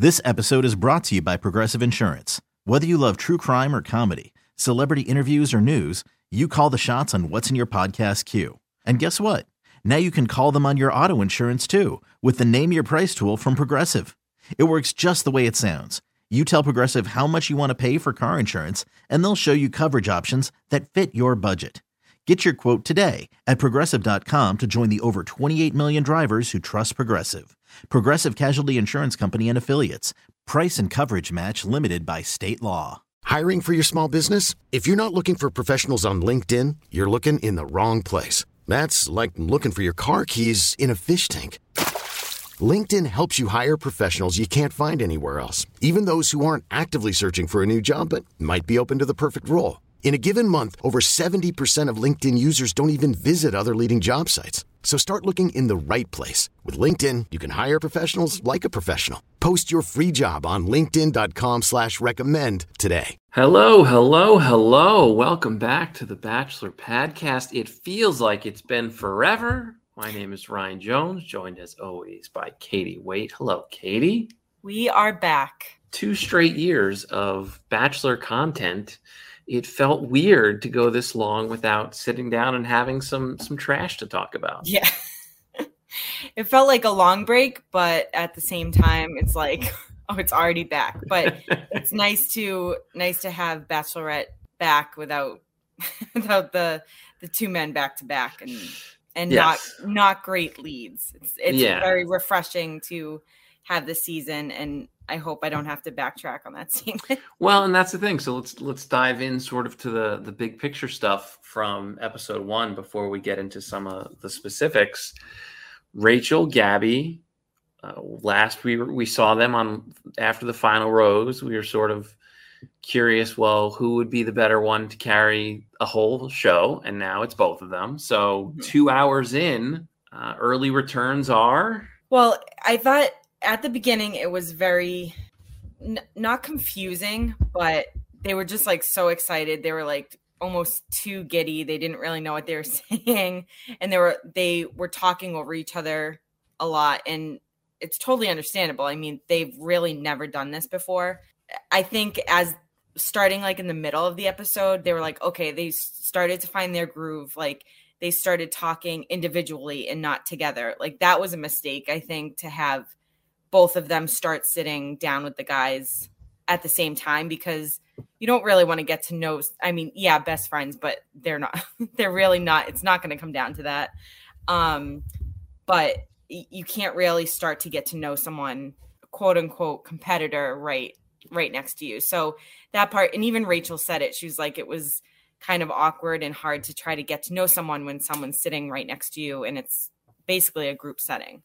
This episode is brought to you by Progressive Insurance. Whether you love true crime or comedy, celebrity interviews or news, you call the shots on what's in your podcast queue. And guess what? Now you can call them on your auto insurance too with the Name Your Price tool from Progressive. It works just the way it sounds. You tell Progressive how much you want to pay for car insurance, and they'll show you coverage options that fit your budget. Get your quote today at Progressive.com to join the over 28 million drivers who trust Progressive. Progressive Casualty Insurance Company and Affiliates. Price and coverage match limited by state law. Hiring for your small business? If you're not looking for professionals on LinkedIn, you're looking in the wrong place. That's like looking for your car keys in a fish tank. LinkedIn helps you hire professionals you can't find anywhere else, even those who aren't actively searching for a new job but might be open to the perfect role. In a given month, over 70% of LinkedIn users don't even visit other leading job sites. So start looking in the right place. With LinkedIn, you can hire professionals like a professional. Post your free job on linkedin.com/recommend today. Hello. Welcome back to the Bachelor Podcast. It feels like it's been forever. My name is Ryan Jones, joined as always by Katie Waite. Hello, Katie. We are back. 2 straight years of Bachelor content. It felt weird to go this long without sitting down and having some trash to talk about. Yeah. It felt like a long break, but at the same time, it's like, oh, it's already back. But it's nice to have Bachelorette back without the two men back to back and yes. not great leads. It's very refreshing to have this season, and I hope I don't have to backtrack on that statement. Well, and that's the thing. So let's dive in sort of to the big picture stuff from episode 1 before we get into some of the specifics. Rachel, Gabby, last we saw them on after the final rose. We were sort of curious, well, who would be the better one to carry a whole show? And now it's both of them. So 2 hours in, early returns are? Well, I thought at the beginning, it was very not confusing, but they were just like so excited. They were like almost too giddy. They didn't really know what they were saying. And they were talking over each other a lot. And it's totally understandable. I mean, they've really never done this before. I think as starting like in the middle of the episode, they were like, okay, they started to find their groove. Like they started talking individually and not together. Like that was a mistake, I think, to have both of them start sitting down with the guys at the same time, because you don't really want to get to know, I mean, yeah, best friends, but they're not, they're really not, it's not going to come down to that. But you can't really start to get to know someone, quote unquote, competitor right next to you. So that part, and even Rachel said it, she was like, it was kind of awkward and hard to try to get to know someone when someone's sitting right next to you and it's basically a group setting.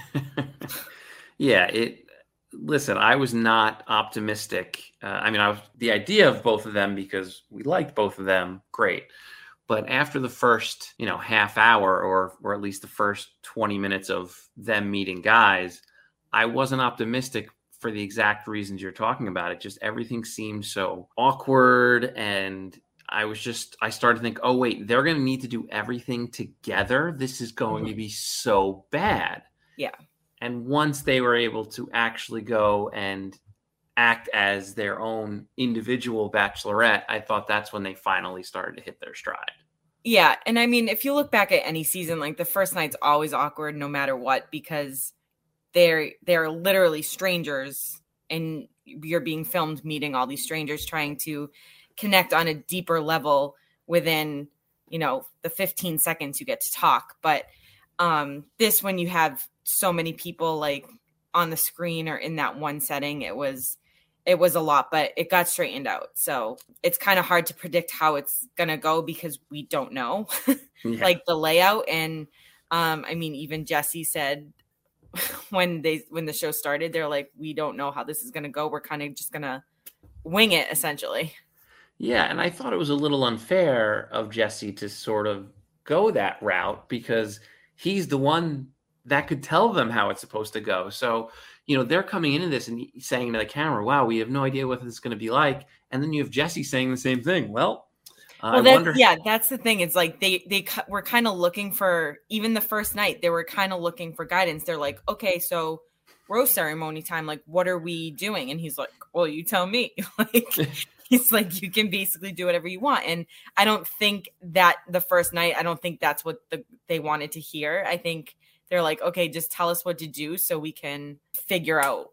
Yeah, listen, I was not optimistic. The idea of both of them, because we liked both of them, great. But after the first, half hour or at least the first 20 minutes of them meeting guys, I wasn't optimistic for the exact reasons you're talking about. It just, everything seemed so awkward. And I started to think, oh, wait, they're going to need to do everything together. This is going to be so bad. Yeah. And once they were able to actually go and act as their own individual bachelorette, I thought that's when they finally started to hit their stride. Yeah. And I mean, if you look back at any season, like the first night's always awkward no matter what, because they're literally strangers and you're being filmed meeting all these strangers, trying to connect on a deeper level within, the 15 seconds you get to talk. But this, when you have so many people like on the screen or in that one setting, it was a lot, but it got straightened out. So it's kind of hard to predict how it's going to go because we don't know like the layout. And even Jesse said when the show started, they're like, we don't know how this is going to go. We're kind of just going to wing it essentially. Yeah. And I thought it was a little unfair of Jesse to sort of go that route because he's the one that could tell them how it's supposed to go. So, they're coming into this and saying to the camera, wow, we have no idea what this is going to be like. And then you have Jesse saying the same thing. That's the thing. It's like they were kind of looking for, even the first night, they were kind of looking for guidance. They're like, okay, so rose ceremony time. Like, what are we doing? And he's like, well, you tell me. Like, he's like, you can basically do whatever you want. And I don't think that the first night, I don't think that's what they wanted to hear. I think they're like, okay, just tell us what to do so we can figure out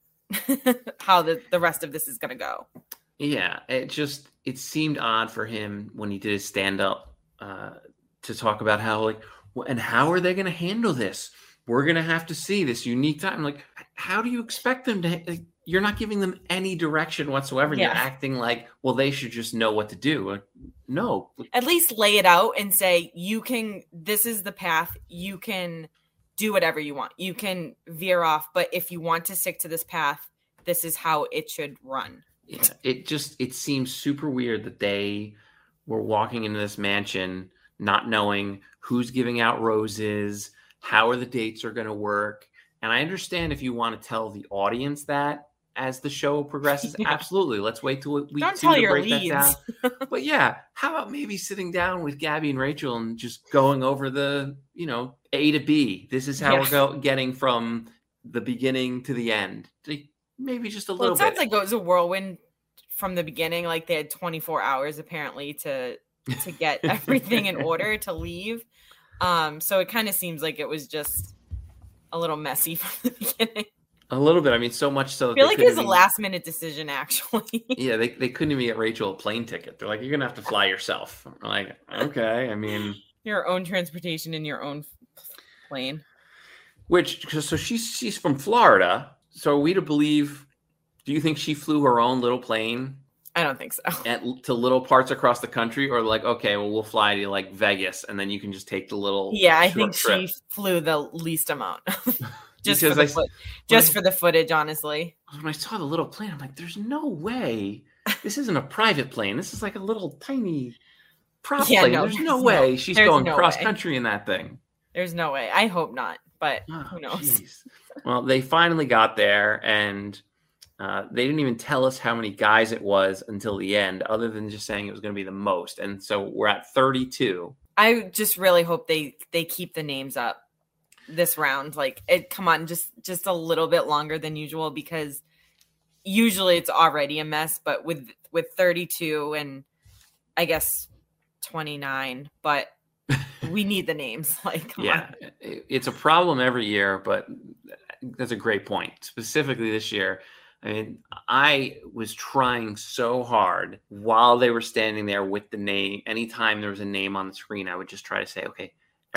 how the rest of this is going to go. Yeah, it seemed odd for him when he did his stand-up to talk about how, like, and how are they going to handle this? We're going to have to see this unique time. Like, how do you expect them to? Like, you're not giving them any direction whatsoever. Yeah. You're acting like, well, they should just know what to do. Like, no. At least lay it out and say, this is the path. You can do whatever you want. You can veer off. But if you want to stick to this path, this is how it should run. Yeah, it seems super weird that they were walking into this mansion not knowing who's giving out roses, how are the dates are going to work. And I understand if you want to tell the audience that as the show progresses, absolutely. Let's wait till week 2 to break that down. But yeah, how about maybe sitting down with Gabby and Rachel and just going over the, A to B. This is how we're getting from the beginning to the end. Maybe just a little bit. It sounds like it was a whirlwind from the beginning. Like they had 24 hours apparently to get everything in order to leave. So it kind of seems like it was just a little messy from the beginning. A little bit. I mean, so much so. I feel like it was a last minute decision, actually. Yeah, they couldn't even get Rachel a plane ticket. They're like, you're going to have to fly yourself. I'm like, okay. I mean, your own transportation in your own plane. So she's from Florida. So are we to believe, do you think she flew her own little plane? I don't think so. To little parts across the country, or like, okay, well, we'll fly to like Vegas and then you can just take the little. Yeah, I think she flew the least amount. just for the footage, honestly. When I saw the little plane, I'm like, there's no way. This isn't a private plane. This is like a little tiny prop plane. There's no way she's going cross country in that thing. There's no way. I hope not, but who knows? Geez. Well, they finally got there, and they didn't even tell us how many guys it was until the end, other than just saying it was going to be the most. And so we're at 32. I just really hope they keep the names up this round. Like, come on, just a little bit longer than usual, because usually it's already a mess. But with 32 and I guess 29, but we need the names. Like, come on. It's a problem every year, but that's a great point. Specifically this year, I mean, I was trying so hard while they were standing there with the name. Anytime there was a name on the screen, I would just try to say, okay,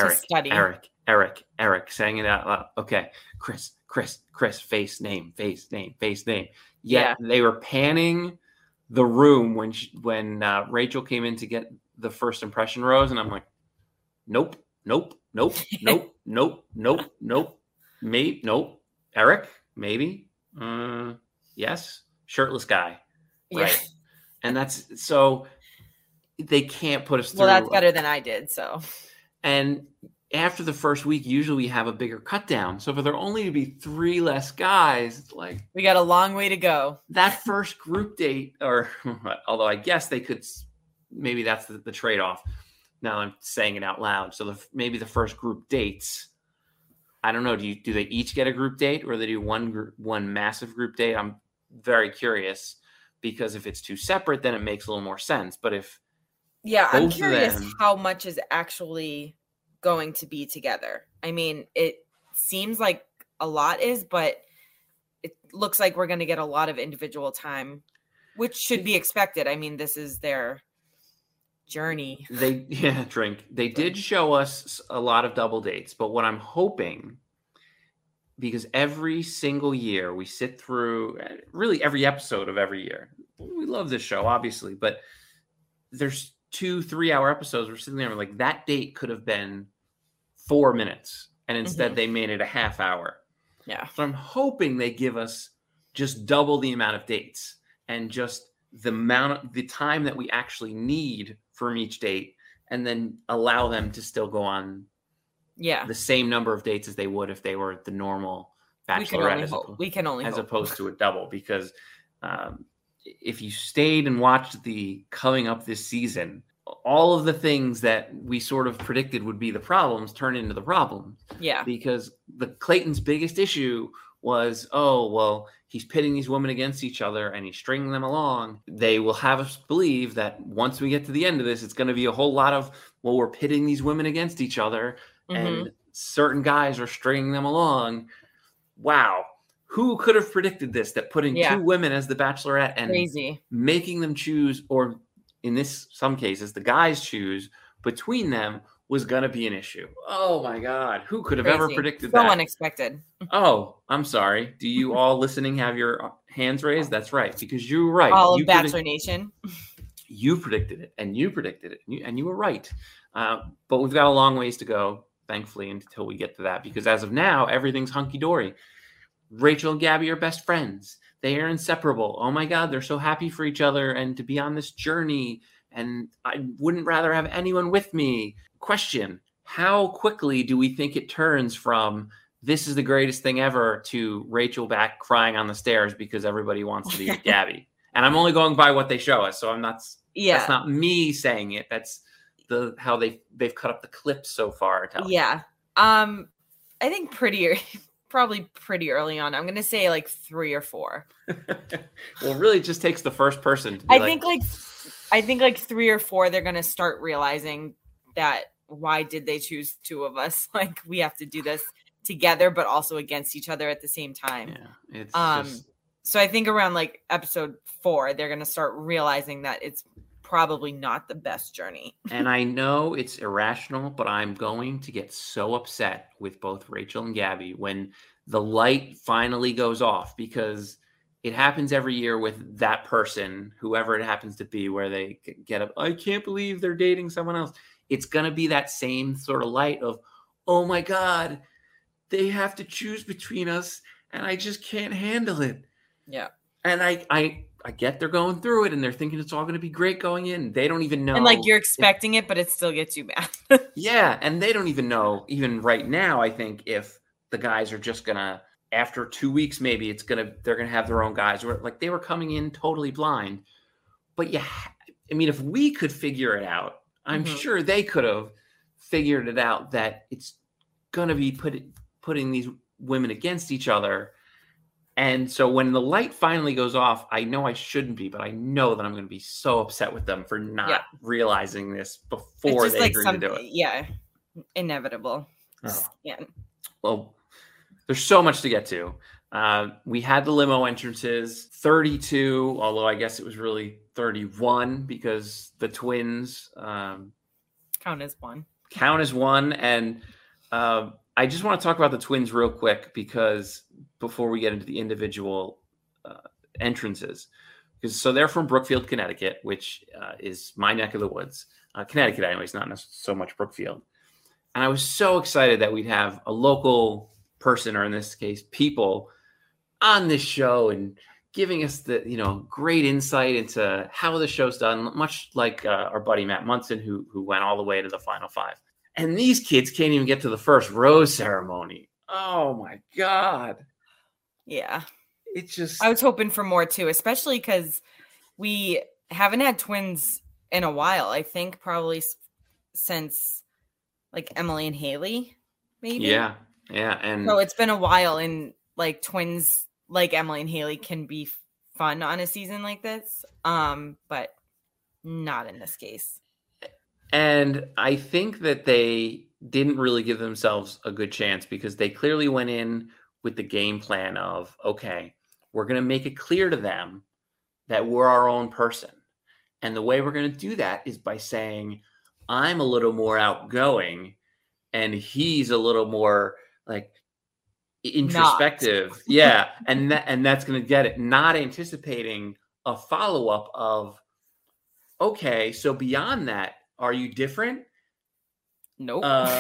Eric, saying it out loud. Okay, Chris, face name. Yeah, they were panning the room when Rachel came in to get the first impression rose, and I'm like, nope. Eric, maybe. Yes, shirtless guy, right? Yeah. And that's so they can't put us through. Well, that's better than I did. So, and after the first week, usually we have a bigger cut down. So for there only to be 3 less guys, it's like we got a long way to go. That first group date, or although I guess they could, maybe that's the trade off. Now I'm saying it out loud. So maybe the first group dates. I don't know. Do they each get a group date, or they do one massive group date? I'm very curious, because if it's 2 separate, then it makes a little more sense. But if I'm curious how much is actually going to be together. I mean, it seems like a lot is, but it looks like we're going to get a lot of individual time, which should be expected. I mean, this is their journey. They did show us a lot of double dates, but what I'm hoping, because every single year we sit through really every episode of every year, we love this show obviously, but there's 2-3 hour episodes. We're sitting there like, that date could have been 4 minutes, and instead they made it a half hour. Yeah. So I'm hoping they give us just double the amount of dates, and just the time that we actually need from each date, and then allow them to still go on the same number of dates as they would if they were the normal bachelorette. We can only hope. Opposed to a double, because if you stayed and watched the coming up this season, all of the things that we sort of predicted would be the problems turn into the problems. Yeah. Because Clayton's biggest issue was, oh, well, he's pitting these women against each other and he's stringing them along. They will have us believe that once we get to the end of this, it's going to be a whole lot of, well, we're pitting these women against each other and certain guys are stringing them along. Wow. Who could have predicted this, that putting two women as the Bachelorette and making them choose, or in some cases, the guys choose between them, was going to be an issue. Oh my God. Who could have ever predicted that? So unexpected. Oh, I'm sorry. Do you all listening have your hands raised? That's right. Because you were right. All of Bachelor Nation. You predicted it and you predicted it and you were right. But we've got a long ways to go, thankfully, until we get to that. Because as of now, everything's hunky-dory. Rachel and Gabby are best friends. They are inseparable. Oh my God, they're so happy for each other and to be on this journey. And I wouldn't rather have anyone with me. Question, how quickly do we think it turns from this is the greatest thing ever to Rachel back crying on the stairs because everybody wants to be with Gabby? And I'm only going by what they show us. So I'm not, that's not me saying it. That's how they've cut up the clips so far. Yeah. I think probably pretty early on. I'm going to say like 3 or 4. Well, it really just takes the first person to be I think like 3 or 4, they're going to start realizing that why did they choose 2 of us? Like, we have to do this together, but also against each other at the same time. Yeah, it's so I think around like episode 4, they're going to start realizing that it's probably not the best journey. And I know it's irrational, but I'm going to get so upset with both Rachel and Gabby when the light finally goes off, because it happens every year with that person, whoever it happens to be, where they get up, I can't believe they're dating someone else. It's going to be that same sort of light of, oh my God, they have to choose between us and I just can't handle it. Yeah. And I get they're going through it and they're thinking it's all going to be great going in. They don't even know. And like you're expecting it, but it still gets you mad. Yeah. And they don't even know, even right now, I think, if the guys are just going to, after 2 weeks, maybe they're going to have their own guys. Or like they were coming in totally blind. But if we could figure it out, I'm sure they could have figured it out that it's going to be putting these women against each other. And so when the light finally goes off, I know I shouldn't be, but I know that I'm going to be so upset with them for not realizing this before they agree to do it. Yeah, inevitable. Oh. Yeah. Well, there's so much to get to. We had the limo entrances, 32, although I guess it was really 31 because the twins count as one. And I just want to talk about the twins real quick, because before we get into the individual entrances, so they're from Brookfield, Connecticut, which is my neck of the woods. Connecticut, anyways, not so much Brookfield. And I was so excited that we'd have a local person, or in this case, people, on this show and giving us the great insight into how the show's done, much like our buddy Matt Munson, who went all the way to the final 5. And these kids can't even get to the first rose ceremony. Oh my God. Yeah. It's just, I was hoping for more too, especially because we haven't had twins in a while. I think probably since like Emily and Haley, maybe. Yeah. Yeah. And so it's been a while, and like twins like Emily and Haley can be fun on a season like this. But not in this case. And I think that they didn't really give themselves a good chance, because they clearly went in with the game plan of, okay, we're going to make it clear to them that we're our own person. And the way we're going to do that is by saying, I'm a little more outgoing and he's a little more like introspective. Yeah. And that's going to get it. Not anticipating a follow-up of, okay, so beyond that, are you different? Nope.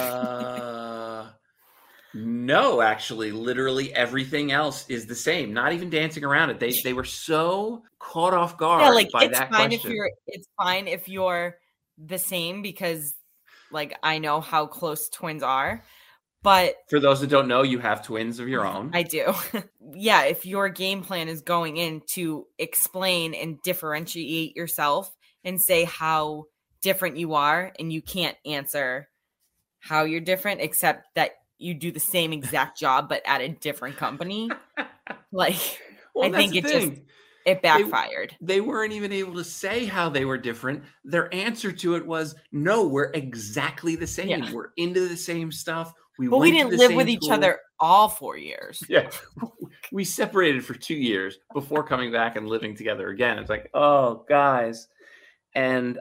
No, actually, literally everything else is the same. Not even dancing around it. They were so caught off guard by that question. It's fine if you're the same, because like I know how close twins are. But for those that don't know, you have twins of your own. I do. Yeah, if your game plan is going in to explain and differentiate yourself and say how different you are, and you can't answer how you're different except that you do the same exact job but at a different company. Like, Well, I think it backfired. They weren't even able to say how they were different. Their answer to it was, no, we're exactly the same. Yeah. We're into the same stuff. But we didn't live with each other all 4 years. Yeah. We separated for 2 years before coming back and living together again. It's like, oh, guys. And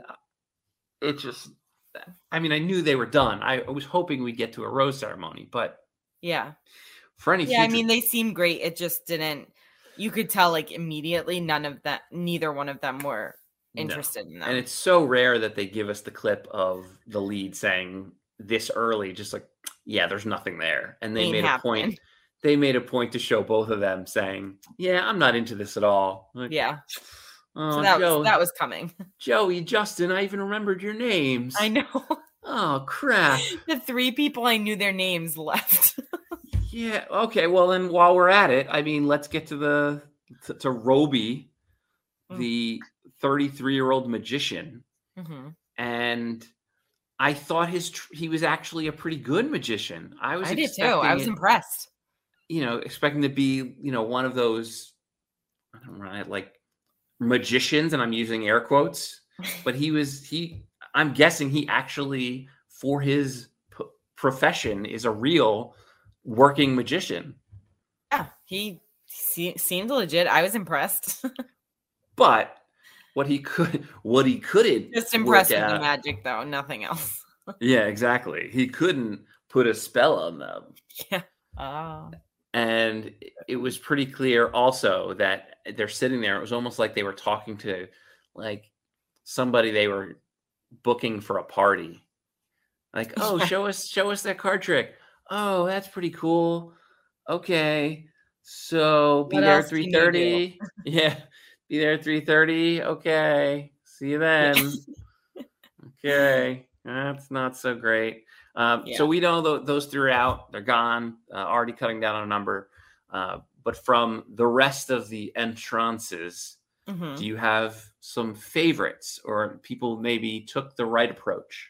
it just, I mean, I knew they were done. I was hoping we'd get to a rose ceremony, but yeah. For any future, I mean, they seemed great. It just didn't, you could tell like immediately neither one of them were interested in that. And it's so rare that they give us the clip of the lead saying this early, just like, yeah, there's nothing there. And they made a point. They made a point to show both of them saying, yeah, I'm not into this at all. Like, yeah. Oh, so that was coming. Joey, Justin, I even remembered your names. I know. Oh, crap. The 3 people I knew their names left. Yeah. Okay. Well, then while we're at it, I mean, let's get to to Roby, the 33-year-old magician. Mm-hmm. And I thought he was actually a pretty good magician. I did too. I was impressed. Expecting to be, one of those, I don't know, like magicians, and I'm using air quotes, but I'm guessing he actually, for his profession, is a real working magician. Yeah, he seemed legit. I was impressed. But what he couldn't just impressed with the magic, though, nothing else. Yeah, exactly. He couldn't put a spell on them. Yeah. And it was pretty clear also that they're sitting there. It was almost like they were talking to like somebody they were booking for a party. Like, oh, show us that card trick. Oh, that's pretty cool. Okay. So be there at 3:30. Yeah. Be there at 3:30. Okay. See you then. Okay. That's not so great. So we know those throughout. They're gone. Already cutting down on a number. But from the rest of the entrances, do you have some favorites or people maybe took the right approach?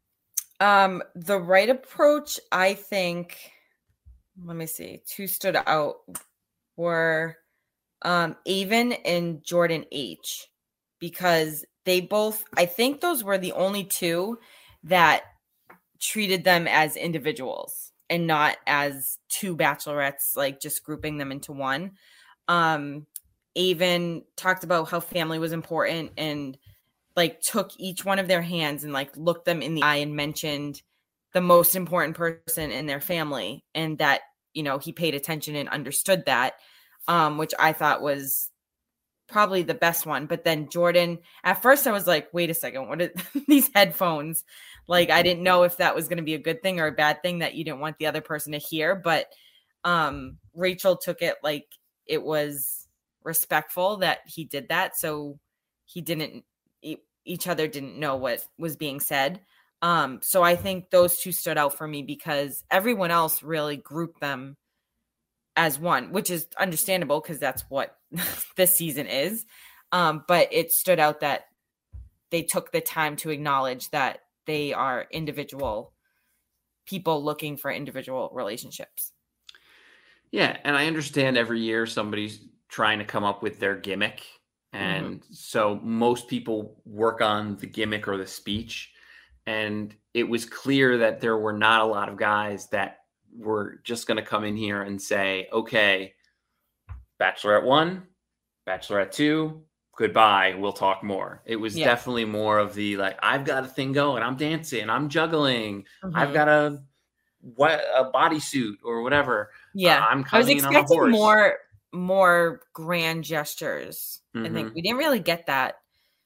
The right approach, I think, let me see, 2 stood out were Aven and Jordan H, because they both, I think those were the only 2 that treated them as individuals and not as 2 bachelorettes, like just grouping them into one. Aven talked about how family was important and like took each one of their hands and like looked them in the eye and mentioned the most important person in their family, and that, he paid attention and understood that, which I thought was probably the best one. But then Jordan, at first I was like, wait a second, what are these headphones? Like, I didn't know if that was going to be a good thing or a bad thing that you didn't want the other person to hear. But Rachel took it like it was respectful that he did that. So each other didn't know what was being said. So I think those 2 stood out for me because everyone else really grouped them as one, which is understandable because that's what this season is. But it stood out that they took the time to acknowledge that they are individual people looking for individual relationships. Yeah. And I understand every year somebody's trying to come up with their gimmick. And so most people work on the gimmick or the speech. And it was clear that there were not a lot of guys that were just going to come in here and say, okay, Bachelorette 1, Bachelorette 2, goodbye, we'll talk more. It was definitely more of the, like, I've got a thing going, I'm dancing, I'm juggling, I've got a bodysuit or whatever. Yeah. I'm I was coming on a expecting horse. more grand gestures. I think we didn't really get that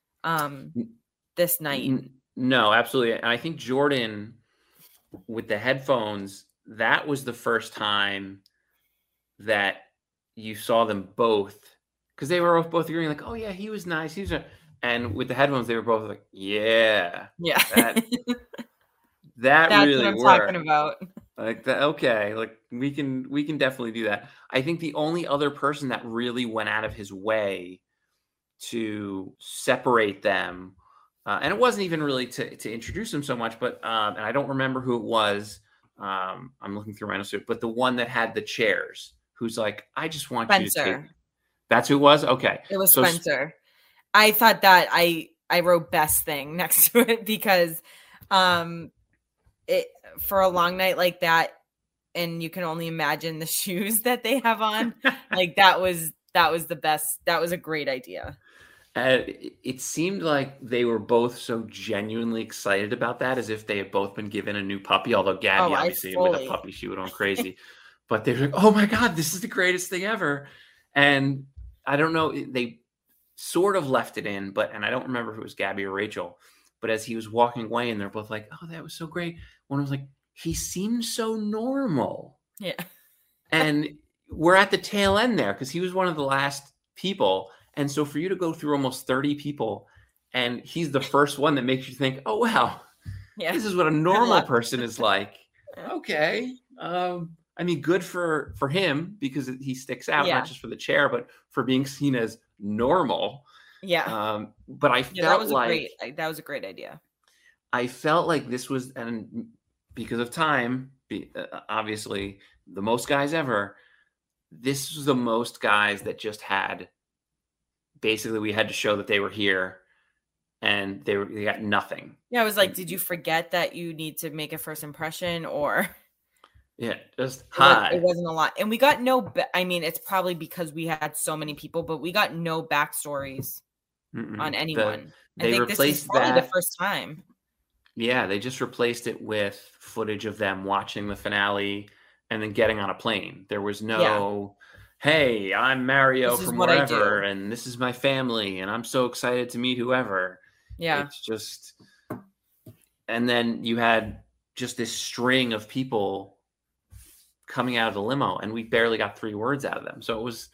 this night. No, absolutely. And I think Jordan with the headphones, that was the first time that you saw them both, because they were both agreeing like, oh yeah, he was nice. And with the headphones, they were both like, yeah. That That's really what I'm worked. talking about. Like that, okay, like we can definitely do that. I think the only other person that really went out of his way to separate them, and it wasn't even really to introduce them so much, but and I don't remember who it was, I'm looking through my notes, but the one that had the chairs, who's like, I just want you to Spencer. take. That's who it was? Okay. It was Spencer. I thought that I wrote best thing next to it because it for a long night like that, and you can only imagine the shoes that they have on. Like that was the best. That was a great idea. It seemed like they were both so genuinely excited about that, as if they had both been given a new puppy. Although Gabby, obviously, with a puppy, she would go crazy. But they were like, "Oh my God, this is the greatest thing ever!" And I don't know, they sort of left it in, and I don't remember if it was Gabby or Rachel. But as he was walking away, and they're both like, "Oh, that was so great," one was like, "He seemed so normal." Yeah, and we're at the tail end there because he was one of the last people. And so for you to go through almost 30 people and he's the first one that makes you think, oh, wow, this is what a normal person is like. Okay. I mean, good for him because he sticks out, not just for the chair, but for being seen as normal. Yeah. But I felt that was a great idea. I felt like this was, and because of time, obviously the most guys ever, this was the most guys that just had, basically we had to show that they were here and they got nothing. Yeah. I was like, did you forget that you need to make a first impression or? Yeah. Just hi. It wasn't a lot. And we got I mean, it's probably because we had so many people, but we got no backstories on anyone. They replaced that the first time. Yeah. They just replaced it with footage of them watching the finale and then getting on a plane. There was no, hey, I'm Mario from wherever, and this is my family, and I'm so excited to meet whoever. Yeah. It's just, and then you had just this string of people coming out of the limo, and we barely got 3 words out of them. So it was,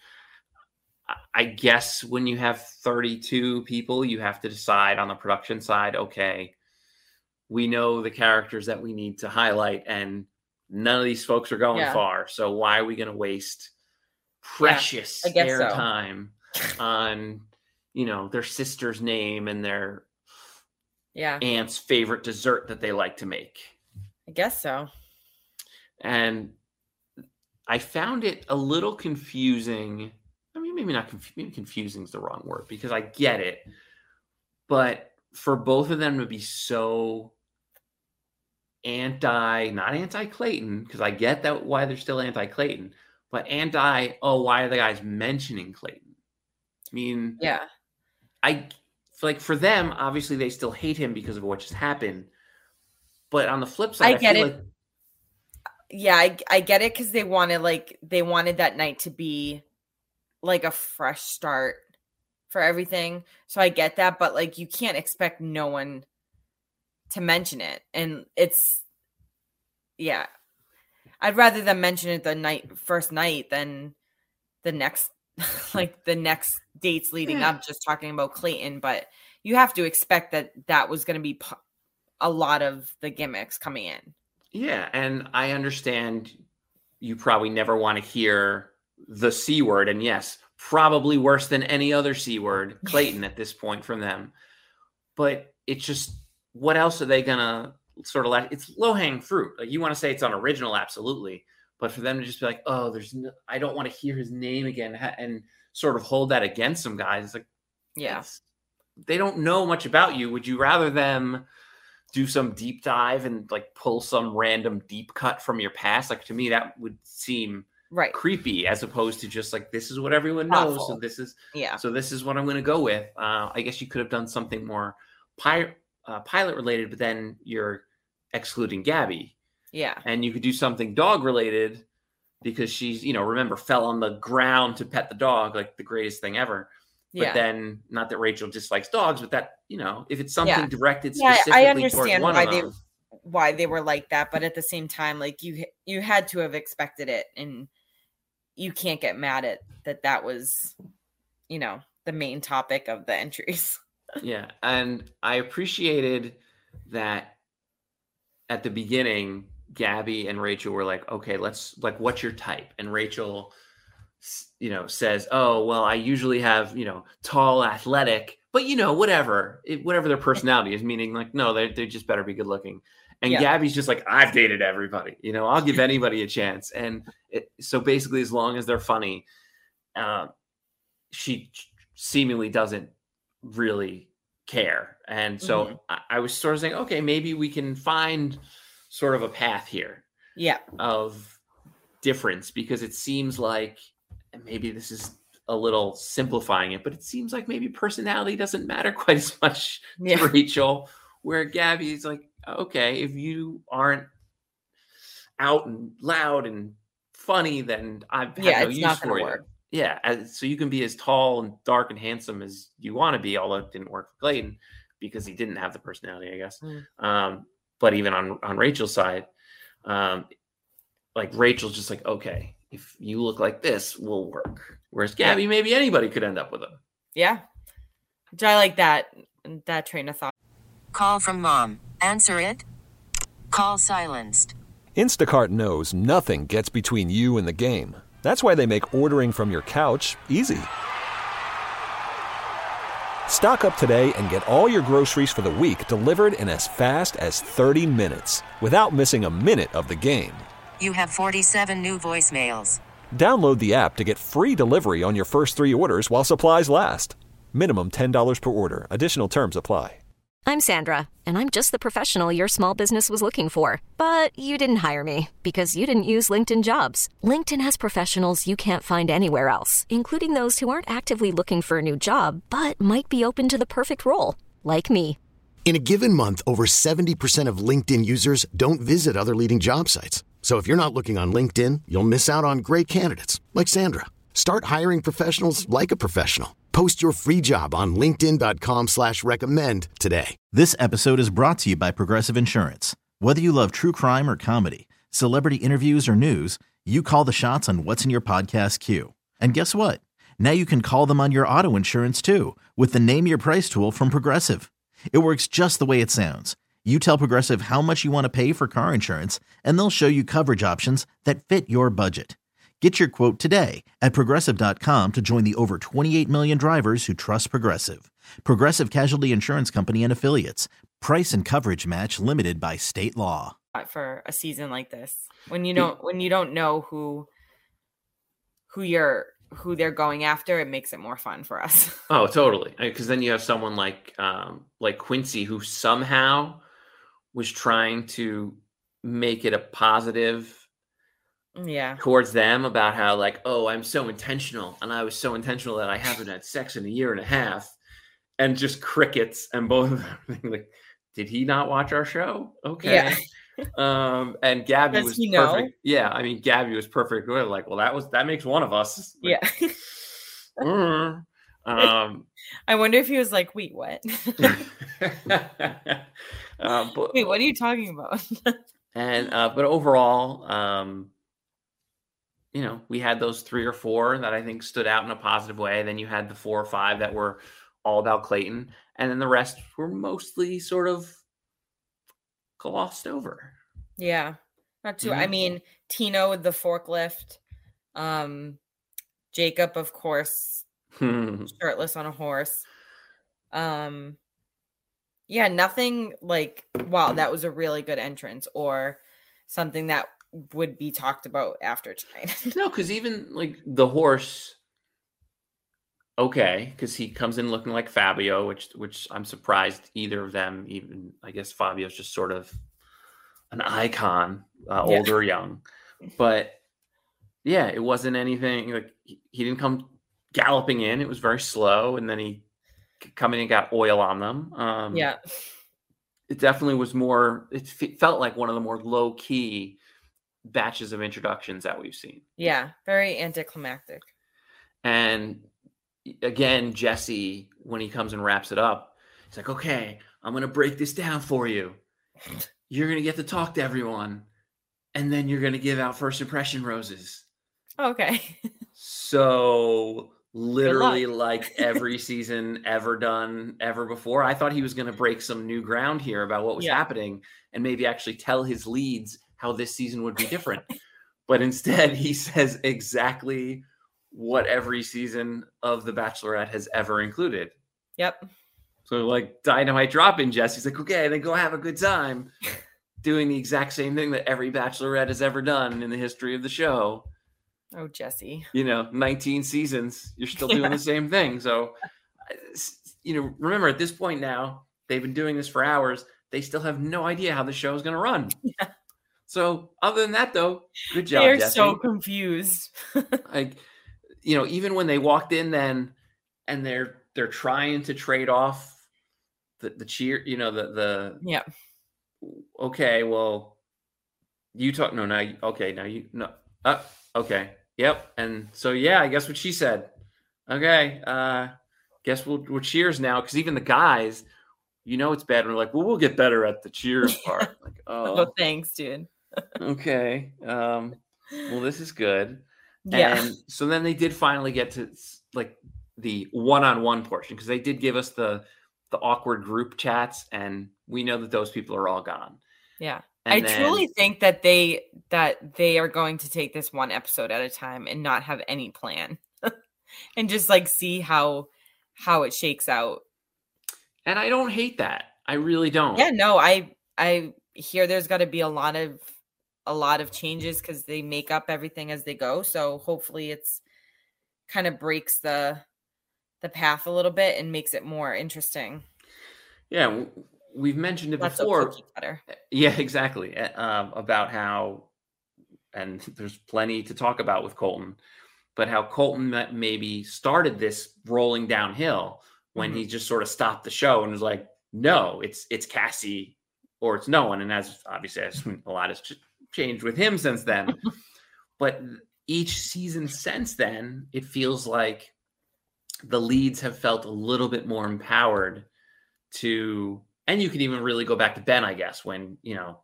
I guess when you have 32 people, you have to decide on the production side, okay, we know the characters that we need to highlight, and none of these folks are going far. So why are we going to waste precious airtime on, their sister's name and their aunt's favorite dessert that they like to make? I guess so. And I found it a little confusing. I mean, maybe not maybe confusing is the wrong word because I get it. But for both of them to be so not anti-Clayton, because I get that why they're still anti-Clayton, but why are the guys mentioning Clayton? I mean, I like for them, obviously they still hate him because of what just happened. But on the flip side, I get it. I get it because they wanted that night to be like a fresh start for everything. So I get that, but like you can't expect no one to mention it. And it's I'd rather them mention it the first night than the next the next dates leading up just talking about Clayton. But you have to expect that was going to be a lot of the gimmicks coming in. Yeah, and I understand you probably never want to hear the C word, and yes, probably worse than any other C word, Clayton at this point from them. But it's just, what else are they gonna sort of it's low-hanging fruit. Like, you want to say it's unoriginal, absolutely, but for them to just be like, oh, I don't want to hear his name again, and sort of hold that against some guys, it's like, they don't know much about you. Would you rather them do some deep dive and like pull some random deep cut from your past? Like, to me, that would seem creepy, as opposed to just like, this is what everyone knows. So this is what I'm going to go with. I guess you could have done something more pilot related, but then you're excluding Gabby. Yeah. And you could do something dog related because she's, remember, fell on the ground to pet the dog, like the greatest thing ever. But then, not that Rachel dislikes dogs, but that, if it's something directed specifically I understand toward one of them, why they were like that. But at the same time, like you had to have expected it, and you can't get mad at that was, the main topic of the entries. Yeah. And I appreciated that at the beginning, Gabby and Rachel were like, okay, let's like, what's your type? And Rachel, says, oh, well, I usually have, tall, athletic, but whatever their personality is, meaning like, no, they just better be good looking. And Gabby's just like, I've dated everybody. I'll give anybody a chance. And so basically, as long as they're funny, she seemingly doesn't really care. And so I was sort of saying, okay, maybe we can find sort of a path here of difference, because it seems like, and maybe this is a little simplifying it, but it seems like maybe personality doesn't matter quite as much to Rachel, where Gabby's like, okay, if you aren't out and loud and funny, then I've had no use for you. Work. Yeah, so you can be as tall and dark and handsome as you want to be, although it didn't work for Clayton because he didn't have the personality, I guess. But even on Rachel's side, like Rachel's just like, okay, if you look like this, we'll work. Whereas Gabby, maybe anybody could end up with him. Yeah. Which I like that train of thought. Call from mom. Answer it. Call silenced. Instacart knows nothing gets between you and the game. That's why they make ordering from your couch easy. Stock up today and get all your groceries for the week delivered in as fast as 30 minutes without missing a minute of the game. You have 47 new voicemails. Download the app to get free delivery on your first 3 orders while supplies last. Minimum $10 per order. Additional terms apply. I'm Sandra, and I'm just the professional your small business was looking for. But you didn't hire me because you didn't use LinkedIn Jobs. LinkedIn has professionals you can't find anywhere else, including those who aren't actively looking for a new job, but might be open to the perfect role, like me. In a given month, over 70% of LinkedIn users don't visit other leading job sites. So if you're not looking on LinkedIn, you'll miss out on great candidates like Sandra. Start hiring professionals like a professional. Post your free job on linkedin.com/recommend today. This episode is brought to you by Progressive Insurance. Whether you love true crime or comedy, celebrity interviews or news, you call the shots on what's in your podcast queue. And guess what? Now you can call them on your auto insurance too with the Name Your Price tool from Progressive. It works just the way it sounds. You tell Progressive how much you want to pay for car insurance, and they'll show you coverage options that fit your budget. Get your quote today at Progressive.com to join the over 28 million drivers who trust Progressive. Progressive Casualty Insurance Company and Affiliates. Price and coverage match limited by state law. For a season like this, when you don't know who they're going after, it makes it more fun for us. Oh, totally. Because then you have someone like Quincy, who somehow was trying to make it a positive towards them about how, like, oh, I'm so intentional, and I was so intentional that I haven't had sex in a year and a half, and just crickets. And both of them like, did he not watch our show? Okay. And Gabby was perfect. Yeah, I mean, Gabby was perfect. We're like, well, that makes one of us. Like, I wonder if he was like, wait, what? Wait, what are you talking about? And but overall, we had those 3 or 4 that I think stood out in a positive way. Then you had the 4 or 5 that were all about Clayton, and then the rest were mostly sort of glossed over. Yeah, not too. I mean, Tino with the forklift, Jacob, of course, shirtless on a horse. Yeah, nothing like, wow, that was a really good entrance or something that would be talked about after tonight. No, because even like the horse, okay, because he comes in looking like Fabio, which I'm surprised either of them, even I guess Fabio's just sort of an icon, old or young. But yeah, it wasn't anything like he didn't come galloping in. It was very slow, and then he come in and got oil on them. It definitely was more. It felt like one of the more low key batches of introductions that we've seen. Yeah, very anticlimactic. And again, Jesse, when he comes and wraps it up, he's like, okay, I'm going to break this down for you. You're going to get to talk to everyone, and then you're going to give out first impression roses. Okay. So literally like every season ever done ever before. I thought he was going to break some new ground here about what was happening and maybe actually tell his leads how this season would be different. But instead he says exactly what every season of The Bachelorette has ever included. Yep. So like dynamite drop in, Jesse's like, okay, then go have a good time. doing the exact same thing that every bachelorette has ever done in the history of the show. Oh, Jesse. 19 seasons, you're still doing the same thing. So, remember at this point now, they've been doing this for hours. They still have no idea how the show is going to run. Yeah. So other than that, though, good job, They're Jesse. so confused. Even when they walked in then and they're trying to trade off the cheer, Yeah. Okay, well, you talk. No, now. Okay, now you no. Okay. Yep. And so, yeah, I guess what she said. Okay. Guess we'll cheers now. Cause even the guys, it's bad. And we're like, well, we'll get better at the cheers part. Like, Oh, thanks, dude. Okay. Well, this is good. Yeah. And so then they did finally get to like the one-on-one portion. Cause they did give us the awkward group chats. And we know that those people are all gone. Yeah. And I then, truly think that they are going to take this one episode at a time and not have any plan and just like see how it shakes out. And I don't hate that. I really don't. Yeah, no, I hear there's got to be a lot of changes because they make up everything as they go. So hopefully it's kind of breaks the path a little bit and makes it more interesting. Yeah. We've mentioned it That's before. cookie cutter. Yeah, exactly. About how, and there's plenty to talk about with Colton, but how Colton maybe started this rolling downhill when he just sort of stopped the show and was like, no, it's Cassie or it's no one. And as obviously a lot has changed with him since then, but each season since then, it feels like the leads have felt a little bit more empowered to. And you can even really go back to Ben, I guess, when,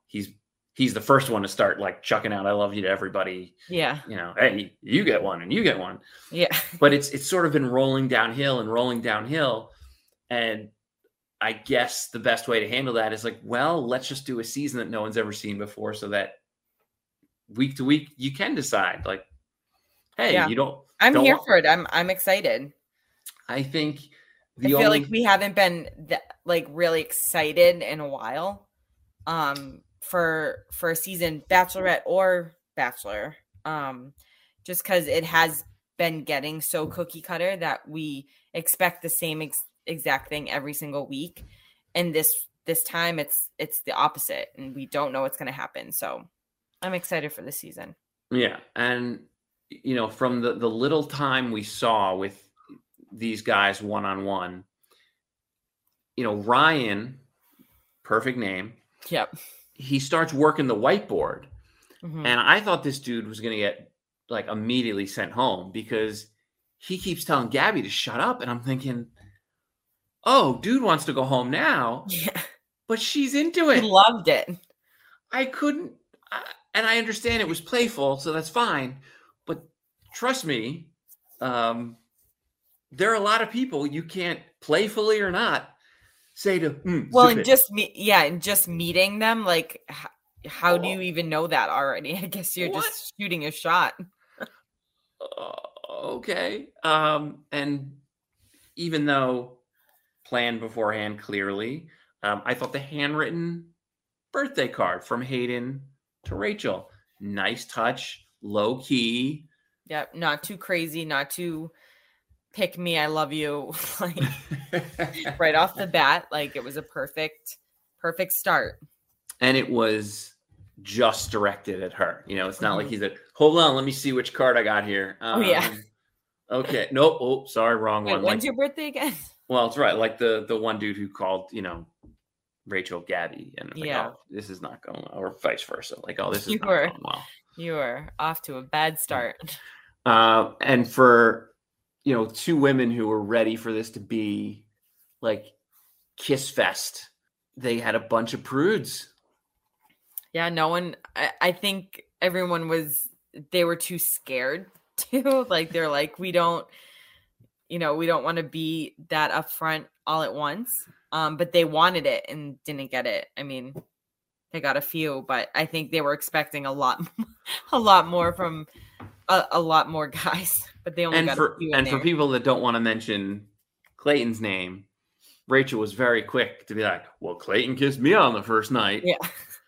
he's the first one to start like chucking out, I love you to everybody. Yeah. Hey, you get one and you get one. Yeah. But it's sort of been rolling downhill. And I guess the best way to handle that is like, well, let's just do a season that no one's ever seen before so that week to week you can decide like, hey, yeah. I'm here for it. I'm excited. I think I feel like we haven't been really excited in a while for a season, Bachelorette or Bachelor, just because it has been getting so cookie cutter that we expect the same exact thing every single week. And this time it's the opposite and we don't know what's going to happen. So I'm excited for this season. Yeah. And, from the little time we saw with these guys one-on-one, Ryan, perfect name. Yep. He starts working the whiteboard. Mm-hmm. And I thought this dude was going to get like immediately sent home because he keeps telling Gabby to shut up. And I'm thinking, oh, dude wants to go home now. Yeah. But she's into it. He loved it. I couldn't. And I understand it was playful, so that's fine. But trust me, there are a lot of people you can't, playfully or not, say to and just meeting them, like how do you even know that already? I guess you're just shooting a shot. Okay. And even though planned beforehand clearly, I thought the handwritten birthday card from Hayden to Rachel, nice touch, low key. Yep, not too crazy, not too pick me, I love you, like right off the bat. Like it was a perfect start. And it was just directed at her. It's not like he's like, hold on, let me see which card I got here. Okay. Nope. Oh, sorry, wrong one. When's your birthday again? Well, it's right. Like the one dude who called, Rachel Gabby, and like, oh, this is not going well, or vice versa. Like, oh, this is not going well. You were off to a bad start. And for two women who were ready for this to be like kiss fest, they had a bunch of prudes. Yeah, no one. I think everyone they were too scared to. Like they're like, we don't want to be that upfront all at once. But they wanted it and didn't get it. I mean, they got a few, but I think they were expecting a lot more from a lot more guys. But they only got a few. And for people that don't want to mention Clayton's name, Rachel was very quick to be like, "Well, Clayton kissed me on the first night." Yeah.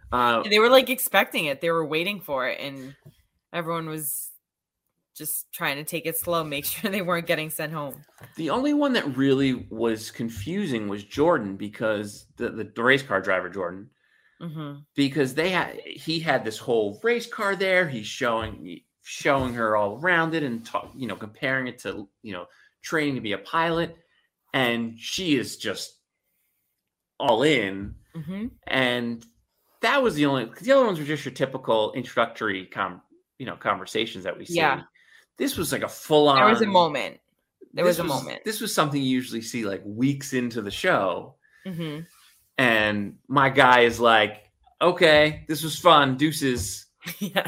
They were like expecting it. They were waiting for it, and everyone was just trying to take it slow, make sure they weren't getting sent home. The only one that really was confusing was Jordan, because the race car driver, Jordan, because he had this whole race car there. He's showing her all around it and comparing it to, training to be a pilot. And she is just all in. And that was the other ones were just your typical introductory conversations that we see. Yeah. This was like a full on. There was a moment. This was something you usually see like weeks into the show. And my guy is like, okay, this was fun. Deuces. Yeah.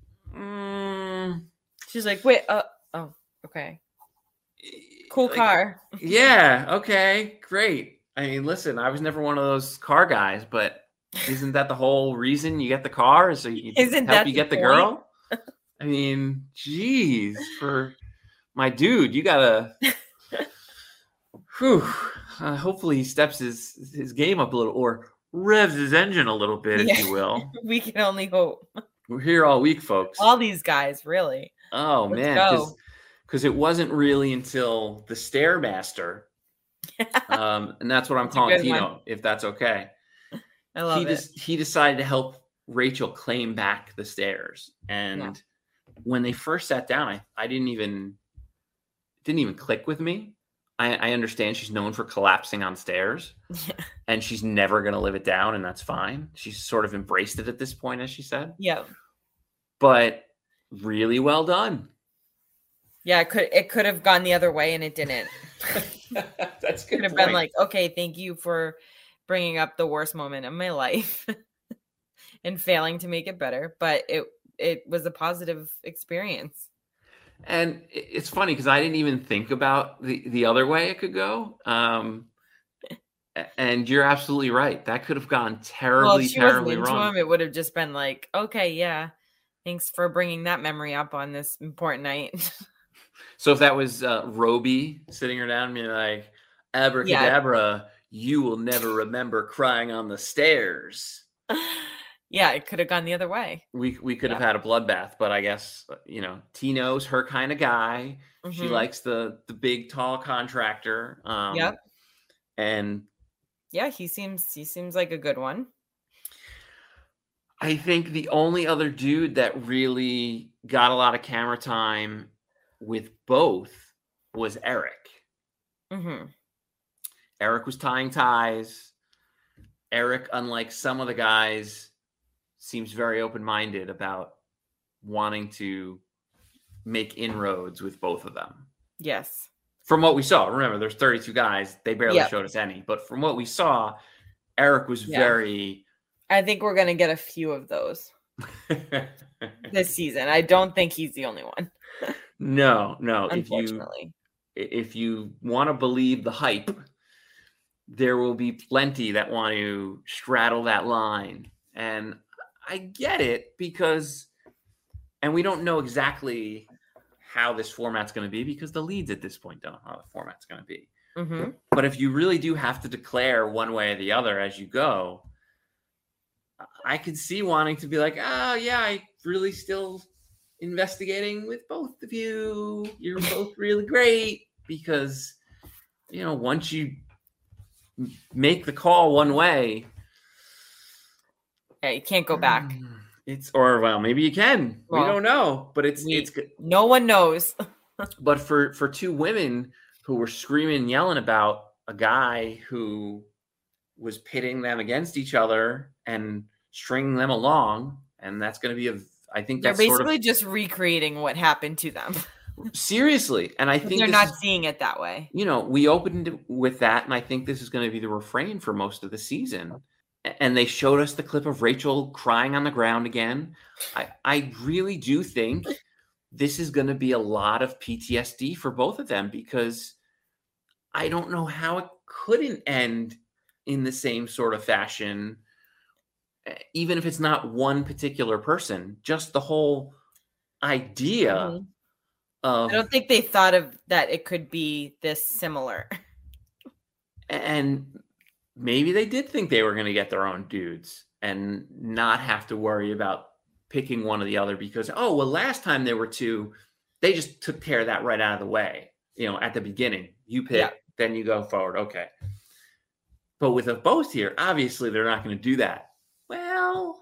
She's like, wait, oh, okay. Cool car. Yeah. Okay. Great. I mean, listen, I was never one of those car guys, but isn't that the whole reason you get the car? Is so you help you get the girl? I mean, geez, for my dude, you gotta. Hopefully, he steps his game up a little, or revs his engine a little bit, if you will. We can only hope. We're here all week, folks. All these guys, really. Oh, man, because it wasn't really until the Stairmaster, and that's what I'm calling Tino, if that's okay. I love it. He decided to help Rachel claim back the stairs, and when they first sat down, I didn't even click with me. I understand she's known for collapsing on stairs, and she's never going to live it down, and that's fine. She's sort of embraced it at this point, as she said. Yeah. But really well done. Yeah, it could have gone the other way, and it didn't. That's good. Could have been like, okay, thank you for bringing up the worst moment of my life and failing to make it better, but it was a positive experience. And it's funny because I didn't even think about the other way it could go. And you're absolutely right. That could have gone terribly wrong. It would have just been like, okay, yeah, thanks for bringing that memory up on this important night. So if that was Roby sitting her down and being like, abracadabra, you will never remember crying on the stairs. Yeah, it could have gone the other way. We could have had a bloodbath, but I guess, Tino's her kind of guy. She likes the big, tall contractor. And yeah, he seems like a good one. I think the only other dude that really got a lot of camera time with both was Eric. Eric was tying ties. Eric, unlike some of the guys, seems very open-minded about wanting to make inroads with both of them. Yes. From what we saw, remember, there's 32 guys. They barely showed us any. But from what we saw, Eric was very... I think we're going to get a few of those this season. I don't think he's the only one. No. Unfortunately. If you want to believe the hype, there will be plenty that want to straddle that line. And I get it and we don't know exactly how this format's going to be because the leads at this point don't know how the format's going to be. But if you really do have to declare one way or the other as you go, I could see wanting to be like, I really still investigating with both of you. You're both really great because, once you make the call one way, yeah, you can't go back. Maybe you can. We don't know, but it's no one knows. But for two women who were screaming and yelling about a guy who was pitting them against each other and stringing them along, and that's going to be I think they're that's basically just recreating what happened to them. Seriously, and I think they're not seeing it that way. We opened with that, and I think this is going to be the refrain for most of the season. And they showed us the clip of Rachel crying on the ground again. I really do think this is going to be a lot of PTSD for both of them because I don't know how it couldn't end in the same sort of fashion, even if it's not one particular person, just the whole idea of... I don't think they thought of that it could be this similar. And maybe they did think they were going to get their own dudes and not have to worry about picking one or the other because, oh, well, last time there were two, they just took care of that right out of the way. At the beginning, you pick, then you go forward. Okay. But with us both here, obviously they're not going to do that. Well,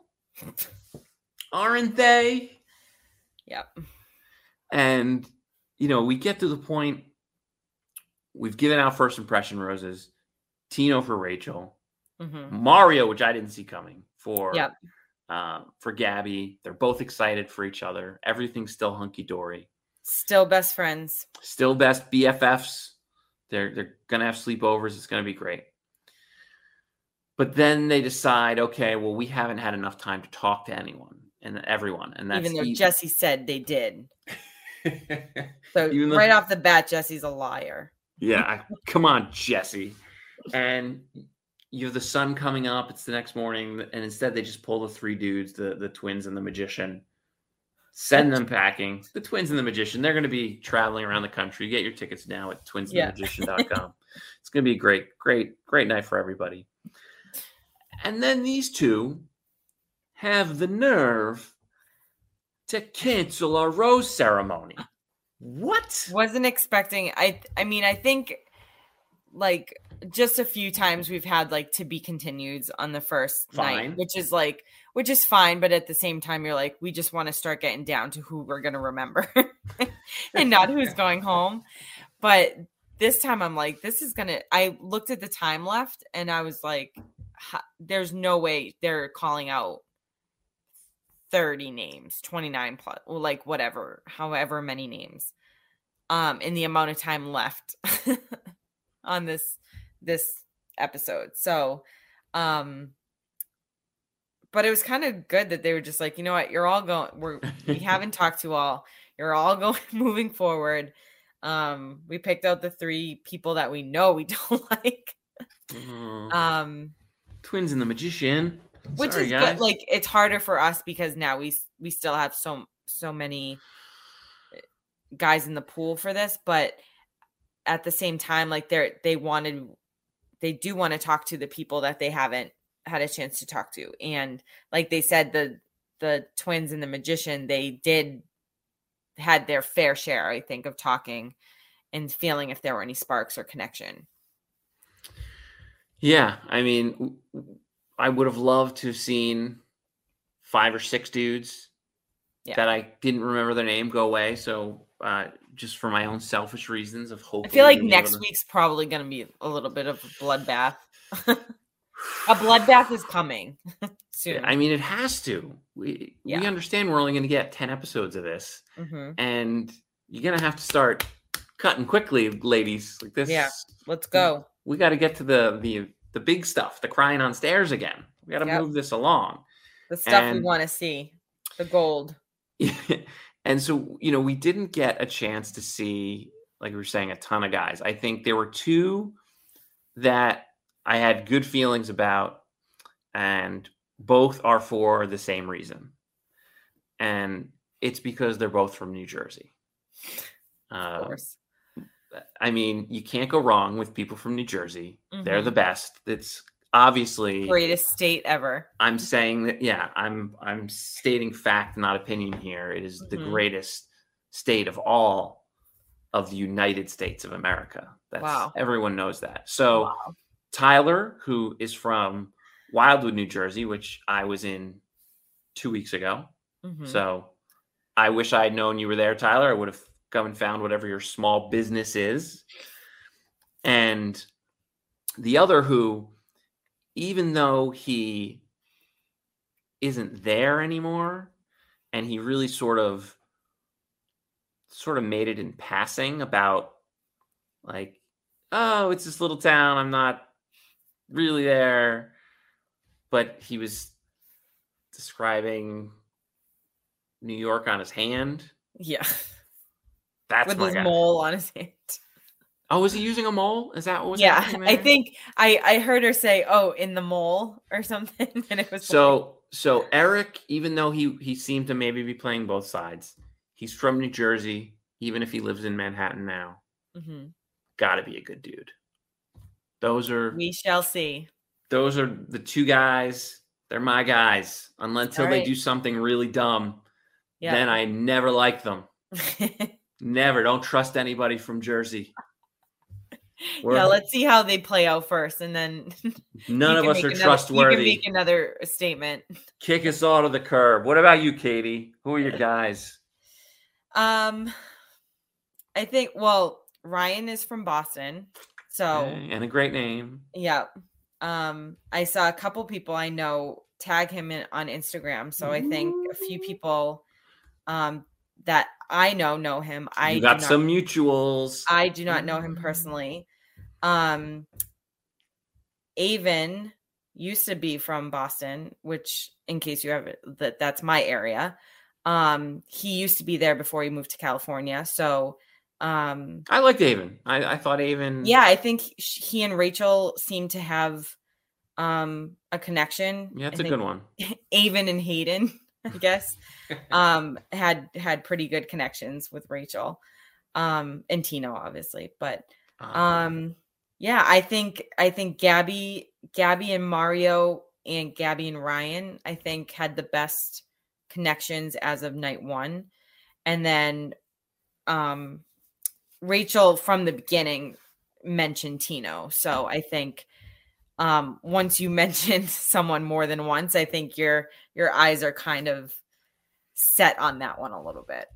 aren't they? Yep. And, we get to the point, we've given out first impression roses, Tino for Rachel, Mario, which I didn't see coming for Gabby. They're both excited for each other. Everything's still hunky-dory. Still best friends. Still best BFFs. They're going to have sleepovers. It's going to be great. But then they decide, okay, well, we haven't had enough time to talk to everyone. And that's even though Jesse said they did. So right off the bat, Jesse's a liar. Yeah. Come on, Jesse. And you have the sun coming up. It's the next morning. And instead they just pull the three dudes, the twins and the magician, send them packing. The twins and the magician, they're going to be traveling around the country. Get your tickets now at twinsandthemagician.com. It's going to be a great, great, great night for everybody. And then these two have the nerve to cancel our rose ceremony. What? Wasn't expecting. I mean, I think like just a few times we've had like to be continueds on the first night, which is fine. But at the same time, you're like, we just want to start getting down to who we're going to remember and not who's going home. But this time I'm like, I looked at the time left and I was like, there's no way they're calling out 30 names, 29 plus, like whatever, however many names, in the amount of time left on this episode. So, but it was kind of good that they were just like, you know what, you're all going, we haven't talked to all, you're all going, moving forward. We picked out the three people that we know we don't like. Twins and the magician. Which Sorry, is guys. good. Like it's harder for us because now we still have so many guys in the pool for this, but at the same time, like they do want to talk to the people that they haven't had a chance to talk to. And like they said, the twins and the magician, they had their fair share, I think, of talking and feeling if there were any sparks or connection. Yeah. I mean, I would have loved to have seen 5 or 6 dudes that I didn't remember their name go away. So just for my own selfish reasons of hope. I feel like next week's probably going to be a little bit of a bloodbath. A bloodbath is coming soon. I mean, it has to. We understand we're only going to get 10 episodes of this. And you're going to have to start cutting quickly, ladies. Like this. Yeah, let's go. We got to get to the big stuff, the crying on stairs again. We got to move this along. The stuff we want to see, the gold. And so, we didn't get a chance to see, like we were saying, a ton of guys. I think there were 2 that I had good feelings about, and both are for the same reason. And it's because they're both from New Jersey. Of course. I mean, you can't go wrong with people from New Jersey. They're the best. It's obviously greatest state ever. I'm saying that, I'm stating fact, not opinion here. It is the greatest state of all of the United States of America. Everyone knows that. So Tyler, who is from Wildwood, New Jersey, which I was in 2 weeks ago. So I wish I had known you were there, Tyler. I would have come and found whatever your small business is. And the other who, even though he isn't there anymore, and he really sort of made it in passing about like, oh, it's this little town, I'm not really there. But he was describing New York on his hand. Yeah. That's with my his guy. mole on his hand. Oh, was he using a mole? Is that what was happening there? I think I heard her say, "Oh, in the mole" or something, and it was so Eric, even though he seemed to maybe be playing both sides, he's from New Jersey. Even if he lives in Manhattan now, got to be a good dude. Those are we shall see. Those are the two guys. They're my guys. Until they do something really dumb, then I never like them. Never. Don't trust anybody from Jersey. Let's see how they play out first, and then none of us are trustworthy. You can make another statement. Kick us all to the curb. What about you, Katie? Who are your guys? I think, Ryan is from Boston, so and a great name. Yeah. I saw a couple people I know tag him on Instagram, so I think a few people that I know him. You got some mutuals. I do not know him personally. Avon used to be from Boston, which, in case you have it, that's my area. He used to be there before he moved to California. So I liked Avon. I thought Avon. Yeah, I think he and Rachel seem to have a connection. Yeah, it's a good one. Avon and Hayden, I guess, had pretty good connections with Rachel, and Tino, obviously. But yeah, I think Gabby and Mario and Gabby and Ryan, I think, had the best connections as of night one. And then Rachel from the beginning mentioned Tino. So I think once you mention someone more than once, I think your eyes are kind of set on that one a little bit.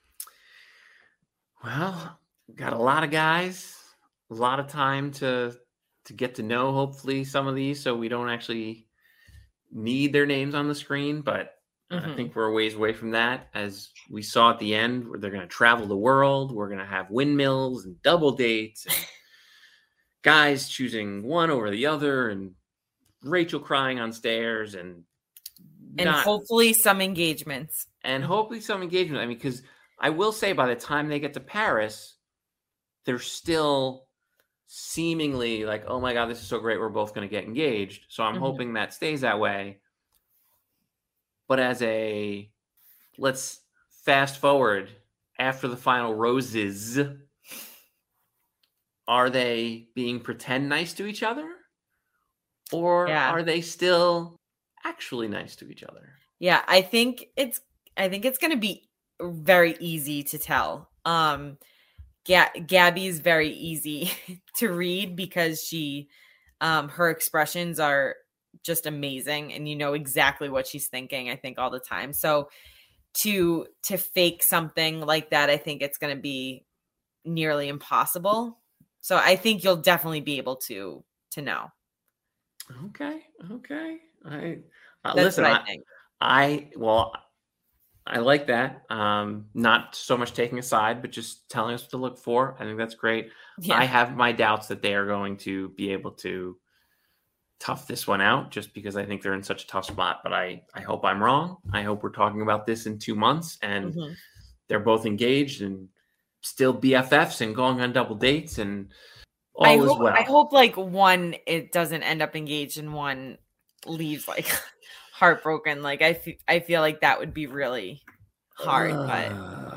Well, got a lot of guys, a lot of time to get to know, hopefully, some of these, so we don't actually need their names on the screen. But I think we're a ways away from that. As we saw at the end, where they're going to travel the world. We're going to have windmills and double dates, and guys choosing one over the other, and Rachel crying on stairs, and hopefully some engagements. I mean, because I will say, by the time they get to Paris, they're still seemingly like, oh my God, this is so great, we're both going to get engaged. So I'm hoping that stays that way. But let's fast forward after the final roses. Are they being pretend nice to each other? Or are they still actually nice to each other? Yeah, I think it's going to be very easy to tell. Gabby's very easy to read because she, her expressions are just amazing, and you know exactly what she's thinking, I think, all the time. So to fake something like that, I think it's going to be nearly impossible. So I think you'll definitely be able to know. Okay. That's what I think. I like that. Not so much taking a side, but just telling us what to look for. I think that's great. Yeah. I have my doubts that they are going to be able to tough this one out, just because I think they're in such a tough spot. But I hope I'm wrong. I hope we're talking about this in 2 months and they're both engaged and still BFFs and going on double dates and all is well. I hope like one, it doesn't end up engaged and one leaves like heartbroken. Like I feel like that would be really hard, but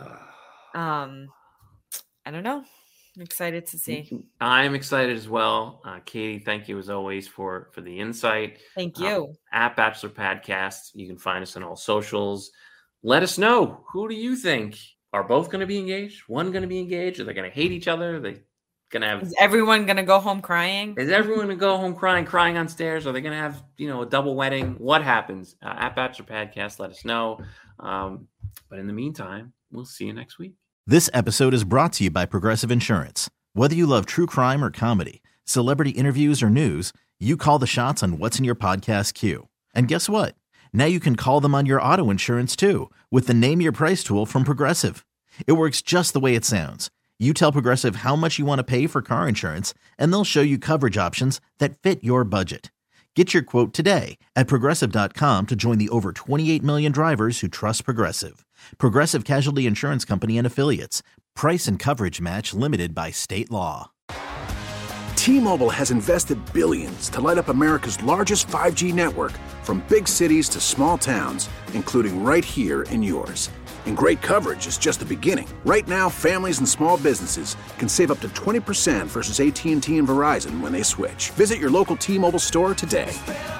I don't know. I'm excited to see. I'm excited as well. Katie, thank you as always for the insight. Thank you. At Bachelor Podcast, you can find us on all socials. Let us know, who do you think are both going to be engaged? One going to be engaged? Are they going to hate each other? Are they going to have? Is everyone going to go home crying? Is everyone going to go home crying on stairs? Are they going to have a double wedding? What happens? At Bachelor Podcast, let us know. But in the meantime, we'll see you next week. This episode is brought to you by Progressive Insurance. Whether you love true crime or comedy, celebrity interviews or news, you call the shots on what's in your podcast queue. And guess what? Now you can call them on your auto insurance too, with the Name Your Price tool from Progressive. It works just the way it sounds. You tell Progressive how much you want to pay for car insurance, and they'll show you coverage options that fit your budget. Get your quote today at Progressive.com to join the over 28 million drivers who trust Progressive. Progressive Casualty Insurance Company and Affiliates. Price and coverage match limited by state law. T-Mobile has invested billions to light up America's largest 5G network, from big cities to small towns, including right here in yours. And great coverage is just the beginning. Right now, families and small businesses can save up to 20% versus AT&T and Verizon when they switch. Visit your local T-Mobile store today.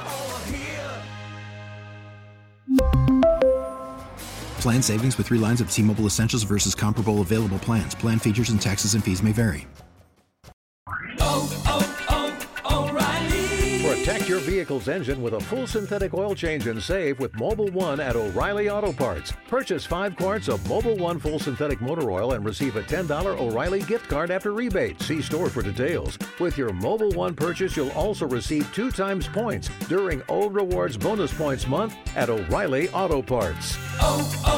Plan savings with 3 lines of T-Mobile Essentials versus comparable available plans. Plan features and taxes and fees may vary. Protect your vehicle's engine with a full synthetic oil change and save with Mobil 1 at O'Reilly Auto Parts. Purchase 5 quarts of Mobil 1 full synthetic motor oil and receive a $10 O'Reilly gift card after rebate. See store for details. With your Mobil 1 purchase, you'll also receive 2 times points during O Rewards Bonus Points Month at O'Reilly Auto Parts.